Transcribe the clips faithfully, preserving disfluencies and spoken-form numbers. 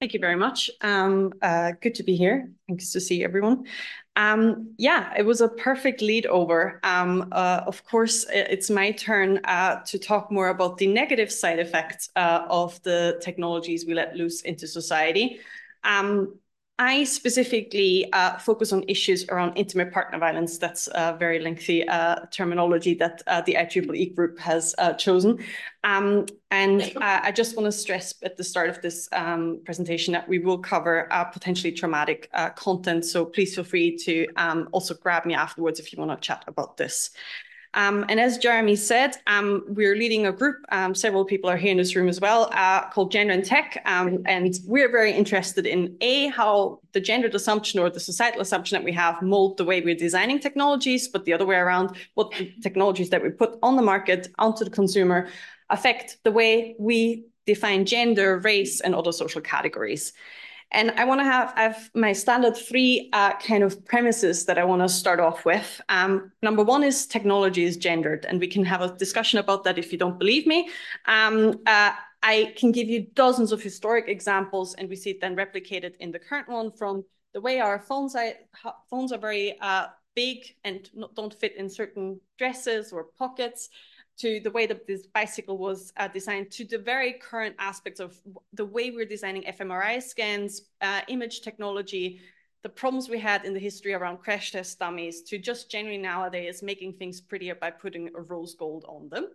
Thank you very much. Um, uh, good to be here. Thanks to see everyone. Um, yeah, it was a perfect lead over. Um, uh, of course, it's my turn uh, to talk more about the negative side effects uh, of the technologies we let loose into society. Um, I specifically uh, focus on issues around intimate partner violence. That's a very lengthy uh, terminology that uh, the I triple E group has uh, chosen. Um, and uh, I just want to stress at the start of this um, presentation that we will cover uh, potentially traumatic uh, content. So please feel free to um, also grab me afterwards if you want to chat about this. Um, and as Jeremy said, um, we're leading a group, um, several people are here in this room as well, uh, called Gender and Tech. Um, and we're very interested in A, how the gendered assumption or the societal assumption that we have mold the way we're designing technologies, but the other way around, what the technologies that we put on the market, onto the consumer, affect the way we define gender, race, and other social categories. And I want to have, have my standard three uh, kind of premises that I want to start off with. Um, number one is technology is gendered, and we can have a discussion about that if you don't believe me. Um, uh, I can give you dozens of historic examples, and we see it then replicated in the current one from the way our phones are, phones are very uh, big and don't fit in certain dresses or pockets, to the way that this bicycle was uh, designed, to the very current aspects of the way we're designing f M R I scans, uh, image technology, the problems we had in the history around crash test dummies, to just generally nowadays making things prettier by putting a rose gold on them.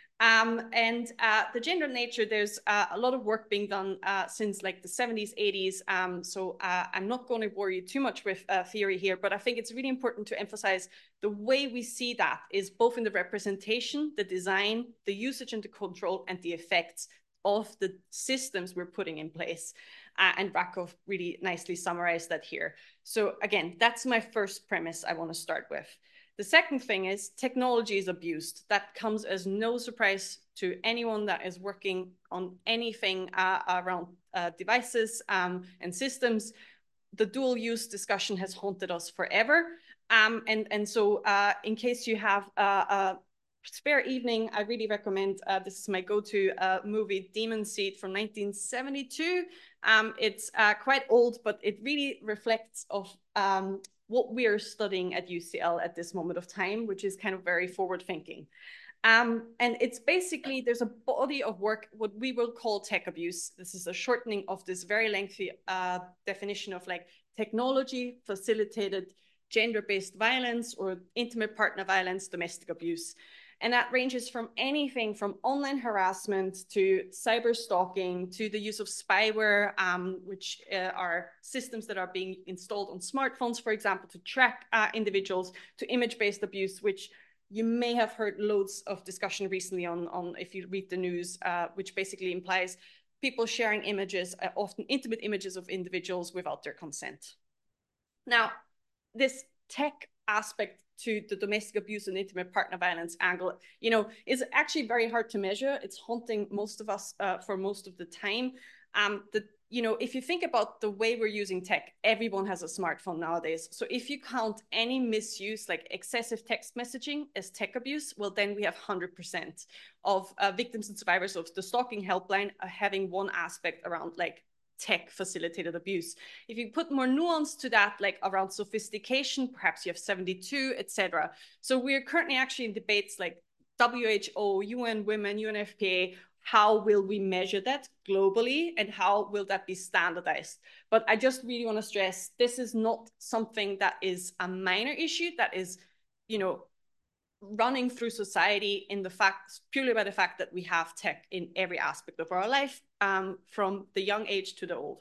Um, and uh, the gender nature, there's uh, a lot of work being done uh, since like the seventies, eighties. Um, so uh, I'm not going to bore you too much with uh, theory here, but I think it's really important to emphasize the way we see that is both in the representation, the design, the usage and the control, and the effects of the systems we're putting in place. Uh, and Rakov really nicely summarized that here. So again, that's my first premise I want to start with. The second thing is technology is abused. That comes as no surprise to anyone that is working on anything uh, around uh, devices um, and systems. The dual use discussion has haunted us forever. Um, and, and so uh, in case you have a, a spare evening, I really recommend, uh, this is my go-to uh, movie, Demon Seed from nineteen seventy-two. Um, it's uh, quite old, but it really reflects of um, what we are studying at U C L at this moment of time, which is kind of very forward thinking. Um, and it's basically, there's a body of work, what we will call tech abuse. This is a shortening of this very lengthy uh, definition of like technology facilitated gender-based violence or intimate partner violence, domestic abuse. And that ranges from anything from online harassment to cyber stalking to the use of spyware, um, which uh, are systems that are being installed on smartphones, for example, to track uh, individuals, to image-based abuse, which you may have heard loads of discussion recently on, on if you read the news, uh, which basically implies people sharing images, uh, often intimate images of individuals without their consent. Now, this tech aspect to the domestic abuse and intimate partner violence angle, you know, is actually very hard to measure. It's haunting most of us uh, for most of the time. Um, the, you know, if you think about the way we're using tech, everyone has a smartphone nowadays. So if you count any misuse, like excessive text messaging as tech abuse, well, then we have one hundred percent of uh, victims and survivors of the stalking helpline uh, having one aspect around like tech facilitated abuse. If you put more nuance to that, like around sophistication, perhaps you have seventy-two, et cetera. So we're currently actually in debates like W H O, U N Women, U N F P A, how will we measure that globally and how will that be standardized? But I just really want to stress, this is not something that is a minor issue that is, you know, running through society in the fact, purely by the fact that we have tech in every aspect of our life, um, from the young age to the old.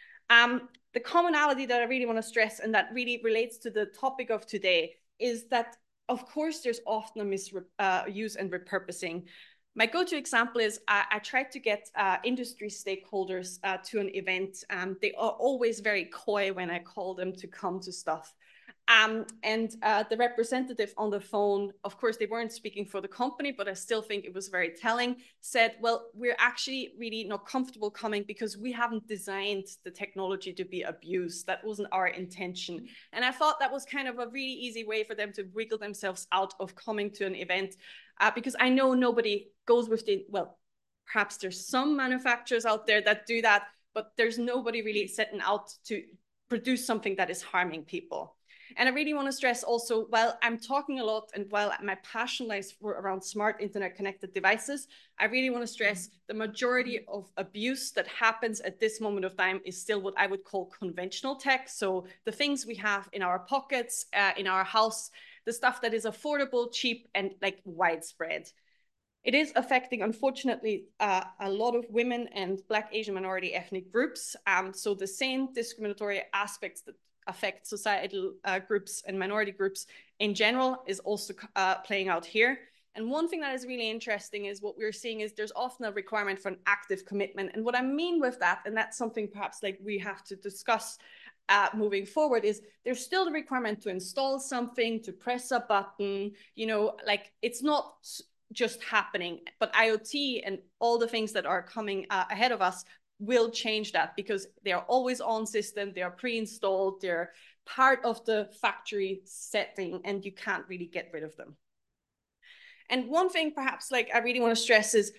Um, the commonality that I really want to stress, and that really relates to the topic of today, is that, of course, there's often a misuse uh, and repurposing. My go-to example is uh, I tried to get uh, industry stakeholders uh, to an event. Um, they are always very coy when I call them to come to stuff. Um, and uh, the representative on the phone, of course, they weren't speaking for the company, but I still think it was very telling, said, well, we're actually really not comfortable coming because we haven't designed the technology to be abused. That wasn't our intention. And I thought that was kind of a really easy way for them to wiggle themselves out of coming to an event, uh, because I know nobody goes with the, well, perhaps there's some manufacturers out there that do that, but there's nobody really setting out to produce something that is harming people. And I really want to stress also, while I'm talking a lot and while my passion lies for around smart internet connected devices, I really want to stress the majority of abuse that happens at this moment of time is still what I would call conventional tech. So the things we have in our pockets, uh, in our house, the stuff that is affordable, cheap, and like widespread. It is affecting, unfortunately, uh, a lot of women and Black, Asian, minority ethnic groups. Um, so the same discriminatory aspects that affect societal uh, groups and minority groups in general is also uh, playing out here. And one thing that is really interesting is what we're seeing is there's often a requirement for an active commitment. And what I mean with that, and that's something perhaps like we have to discuss uh, moving forward, is there's still the requirement to install something, to press a button, you know, like it's not just happening, but IoT and all the things that are coming uh, ahead of us will change that, because they are always on system, they are pre-installed, they're part of the factory setting, and you can't really get rid of them. And one thing perhaps like I really want to stress is,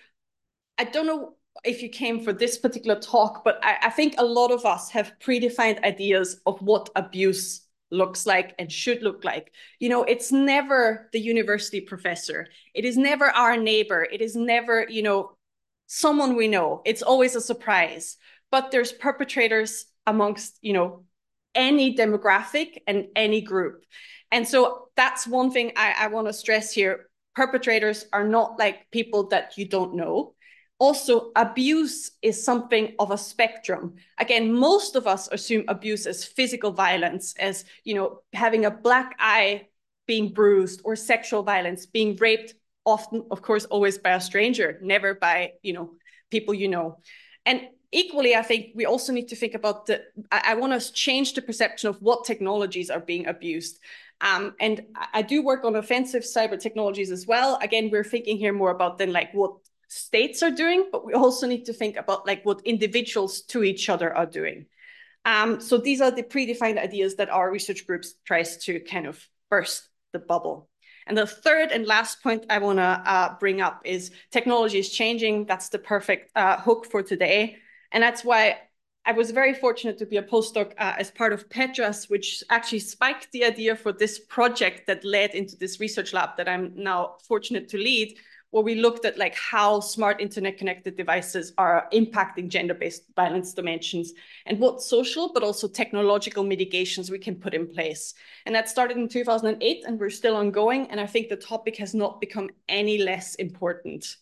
I don't know if you came for this particular talk, but I, I think a lot of us have predefined ideas of what abuse looks like and should look like. You know, it's never the university professor. It is never our neighbor. It is never, you know, someone we know. It's always a surprise. But there's perpetrators amongst, you know, any demographic and any group. And so that's one thing I, I want to stress here. Perpetrators are not like people that you don't know. Also, abuse is something of a spectrum. Again, most of us assume abuse as physical violence, as, you know, having a black eye, being bruised, or sexual violence, being raped, often, of course, always by a stranger, never by, you know, people you know. And equally, I think we also need to think about the, I, I want to change the perception of what technologies are being abused. Um, and I do work on offensive cyber technologies as well. Again, we're thinking here more about then like what states are doing, but we also need to think about like what individuals to each other are doing. Um, so these are the predefined ideas that our research groups tries to kind of burst the bubble. And the third and last point I want to uh, bring up is technology is changing. That's the perfect uh, hook for today. And that's why I was very fortunate to be a postdoc uh, as part of Petras, which actually spiked the idea for this project that led into this research lab that I'm now fortunate to lead, where we looked at like how smart internet connected devices are impacting gender-based violence dimensions and what social but also technological mitigations we can put in place. And that started in two thousand eight and we're still ongoing. And I think the topic has not become any less important.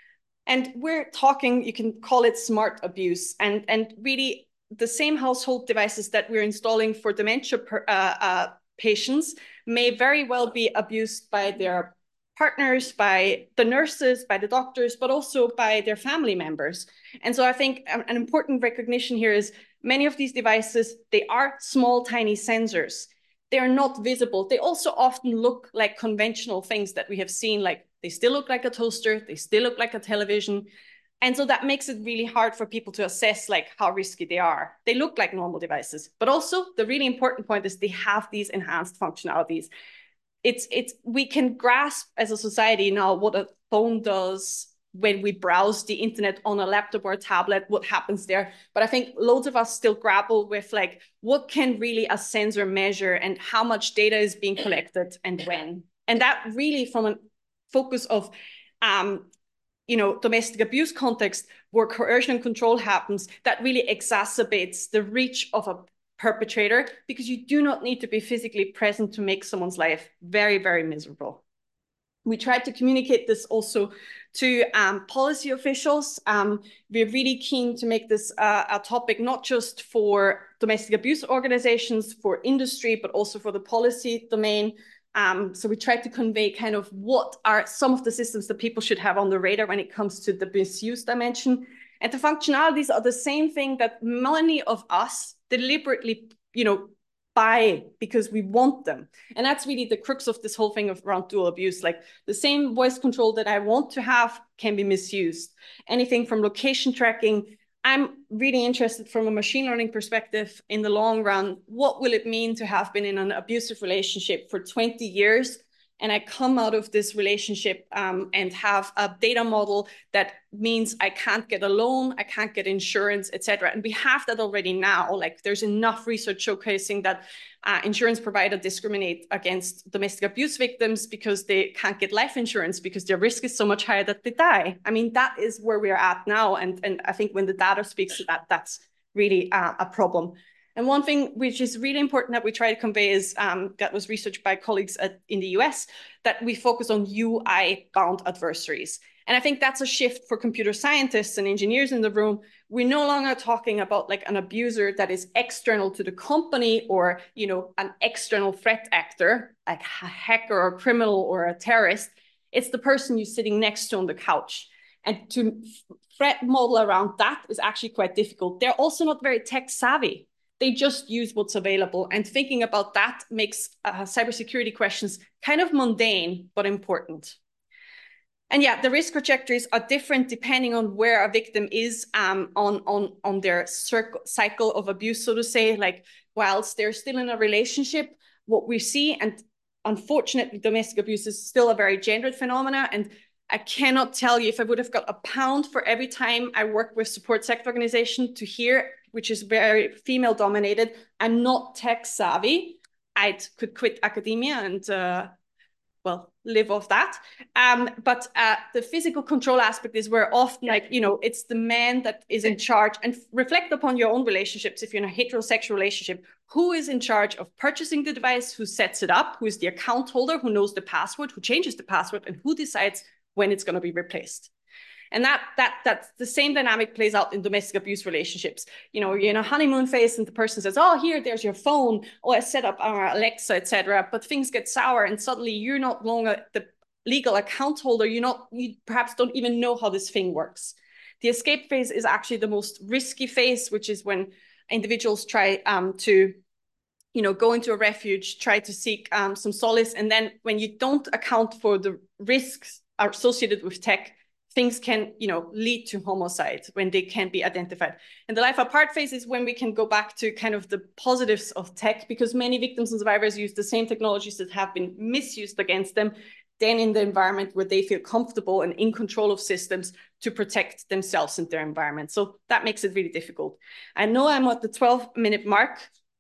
And we're talking, you can call it smart abuse, and, and really the same household devices that we're installing for dementia per, uh, uh, patients may very well be abused by their partners, by the nurses, by the doctors, but also by their family members. And so I think an important recognition here is many of these devices, they are small, tiny sensors. They are not visible. They also often look like conventional things that we have seen, like they still look like a toaster, they still look like a television. And so that makes it really hard for people to assess like how risky they are. They look like normal devices, but also the really important point is they have these enhanced functionalities. It's, it's, we can grasp as a society now what a phone does when we browse the internet on a laptop or a tablet, what happens there. But I think loads of us still grapple with like, what can really a sensor measure and how much data is being collected and when? And that really from a focus of, um, you know, domestic abuse context where coercion and control happens, that really exacerbates the reach of a perpetrator, because you do not need to be physically present to make someone's life very, very miserable. We tried to communicate this also to um, policy officials. Um, we're really keen to make this uh, a topic not just for domestic abuse organizations, for industry, but also for the policy domain. Um, so we tried to convey kind of what are some of the systems that people should have on the radar when it comes to the misuse dimension. And the functionalities are the same thing that many of us deliberately, you know, buy because we want them. And that's really the crux of this whole thing of around dual abuse. Like the same voice control that I want to have can be misused. Anything from location tracking. I'm really interested from a machine learning perspective in the long run, what will it mean to have been in an abusive relationship for twenty years and I come out of this relationship um, and have a data model that means I can't get a loan, I can't get insurance, et cetera. And we have that already now. Like there's enough research showcasing that uh, insurance providers discriminate against domestic abuse victims because they can't get life insurance because their risk is so much higher that they die. I mean, that is where we are at now. And, and I think when the data speaks to that, that's really uh, a problem. And one thing which is really important that we try to convey is, um, that was researched by colleagues at, in the U S, that we focus on U I-bound adversaries. And I think that's a shift for computer scientists and engineers in the room. We're no longer talking about like an abuser that is external to the company or, you know, an external threat actor, like a hacker or a criminal or a terrorist. It's the person you're sitting next to on the couch. And to threat model around that is actually quite difficult. They're also not very tech savvy. They just use what's available. And thinking about that makes uh, cybersecurity questions kind of mundane, but important. And yeah, the risk trajectories are different depending on where a victim is um, on, on, on their cycle of abuse, so to say. Like, whilst they're still in a relationship, what we see, and unfortunately, domestic abuse is still a very gendered phenomena. And I cannot tell you if I would have got a pound for every time I work with support sector organization to hear, which is very female dominated, I'm not tech savvy, I could quit academia and, uh, well, live off that. Um, but uh, the physical control aspect is where often, like, you know, it's the man that is in charge. And reflect upon your own relationships. If you're in a heterosexual relationship, who is in charge of purchasing the device, who sets it up, who is the account holder, who knows the password, who changes the password, and who decides when it's going to be replaced. And that that that's the same dynamic plays out in domestic abuse relationships. You know, you're in a honeymoon phase and the person says, oh, here, there's your phone. Oh, I set up our Alexa, et cetera. But things get sour and suddenly you're not longer the legal account holder. You're not, you perhaps don't even know how this thing works. The escape phase is actually the most risky phase, which is when individuals try um, to, you know, go into a refuge, try to seek um, some solace. And then when you don't account for the risks associated with tech, things can, you know, lead to homicide when they can't be identified. And the life apart phase is when we can go back to kind of the positives of tech, because many victims and survivors use the same technologies that have been misused against them, then in the environment where they feel comfortable and in control of systems to protect themselves and their environment. So that makes it really difficult. I know I'm at the twelve minute mark.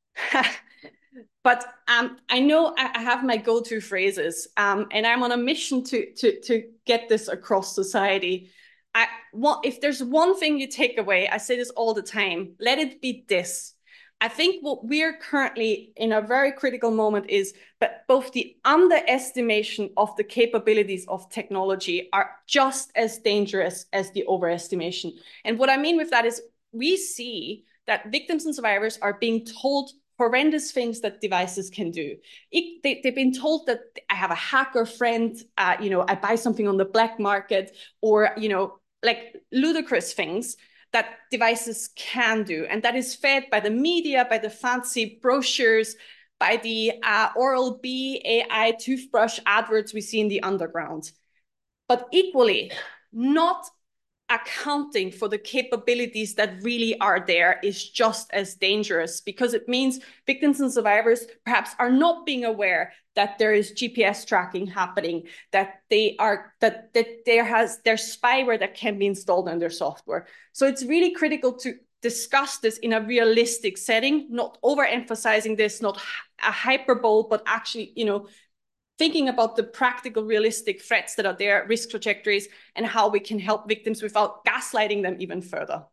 But um, I know I have my go-to phrases, um, and I'm on a mission to, to, to get this across society. I want, if there's one thing you take away, I say this all the time, let it be this. I think what we're currently in a very critical moment is that both the underestimation of the capabilities of technology are just as dangerous as the overestimation. And what I mean with that is we see that victims and survivors are being told horrendous things that devices can do. It, they, they've been told that I have a hacker friend, uh, you know, I buy something on the black market, or, you know, like ludicrous things that devices can do. And that is fed by the media, by the fancy brochures, by the uh, Oral-B A I toothbrush adverts we see in the underground. But equally, not accounting for the capabilities that really are there is just as dangerous, because it means victims and survivors perhaps are not being aware that there is G P S tracking happening, that they are that that there has there's spyware that can be installed on their software. So it's really critical to discuss this in a realistic setting, not overemphasizing this, not a hyperbole, but actually, you know, thinking about the practical, realistic threats that are there, risk trajectories, and how we can help victims without gaslighting them even further.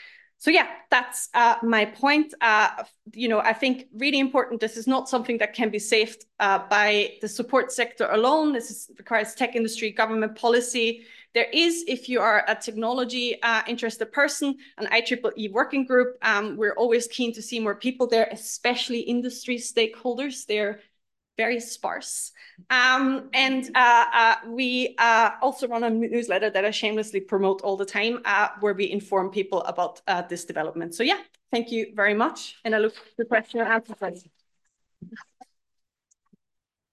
So yeah, that's uh, my point. Uh, you know, I think really important, this is not something that can be saved uh, by the support sector alone. This is, requires tech industry, government policy. There is, if you are a technology uh, interested person, an I triple E working group. Um, we're always keen to see more people there, especially industry stakeholders. They're very sparse. Um, and uh, uh, we uh, also run a newsletter that I shamelessly promote all the time, uh, where we inform people about uh, this development. So yeah, thank you very much. And I look forward to question and answer.